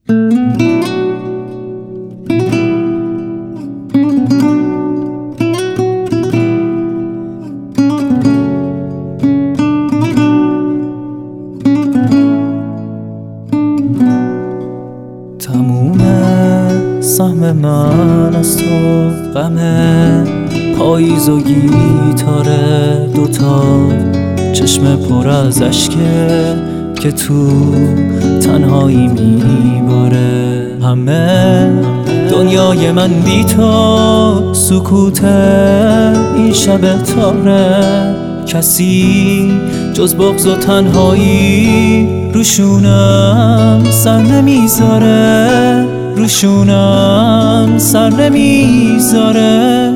تمومه سهم من از تو، غمه پاییز و گیتاره دوتا، چشم پر از اشکه که تو تنهایی میباره. همه دنیای من بی تو سکوته، این شب تاره، کسی جز بغض و تنهایی روشونم سر نمیذاره، روشونم سر نمیذاره.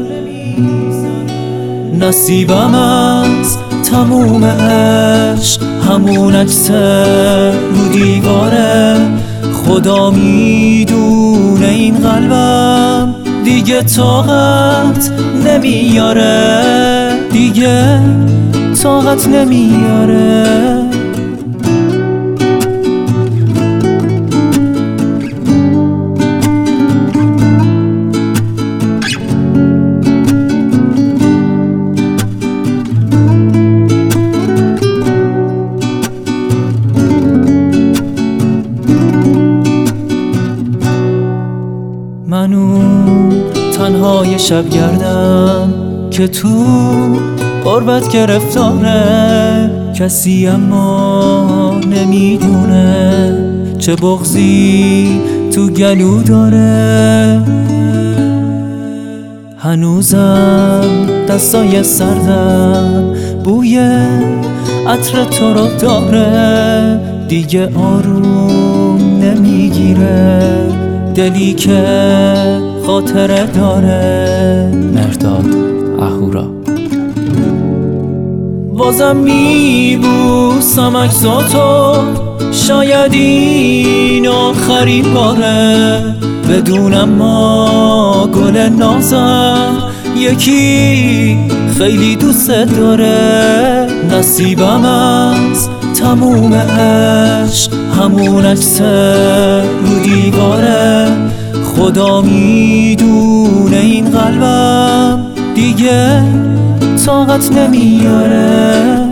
نصیبم از تموم عشق همون عکس رو دیواره، خدا میدونه این قلبم دیگه طاقت نمیاره، دیگه طاقت نمیاره. منو تنهای شب گردم که تو قربت گرفتاره، کسی اما نمیدونه چه بغضی تو گلو داره. هنوزم دستای سردم بوی عطر تو رو داره، دیگه آروم نمیگیره دلی که خاطره داره. مرداد اهورا. بازم میبوسم عکساتو، شاید این آخرین باره، بدونم ما گل نازم یکی خیلی دوست داره. نصیبم از تموم عشق همون عکس رو دیواره، خدا میدونه این قلبم دیگه طاقت نمیاره.